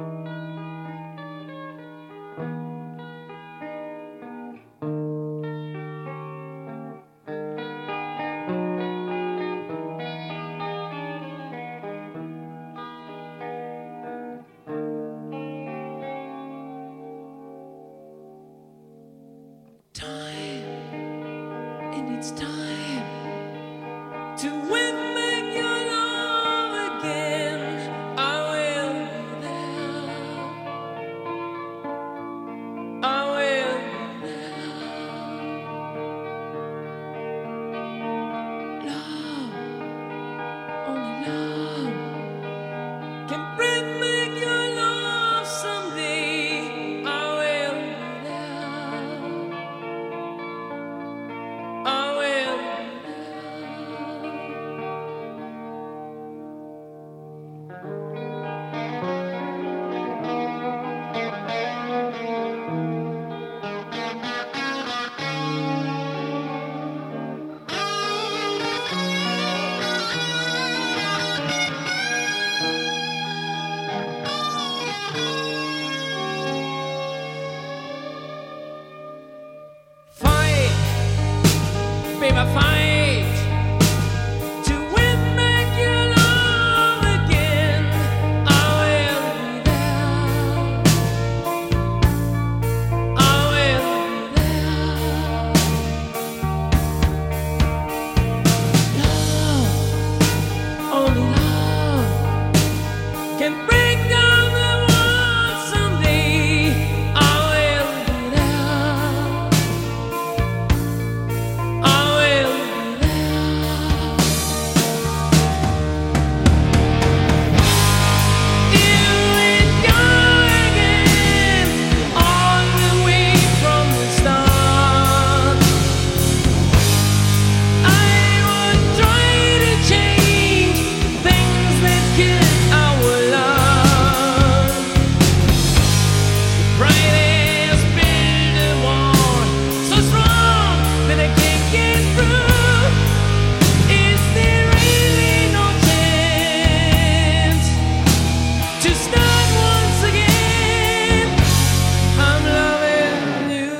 It's time to win back your love again. I will be there. I will be there. Love, only love can bring back your love someday. I will be there. I will. Fight, baby, fight to win back your love again. I will be there. I will be there. Love, only love can break down the walls someday. I will be there. I will be there. You and God again, all the way from the start. I would try to change things that kill our love. Pride has built a wall so strong that I can't get through. Is there really no chance to start once again? I'm loving you.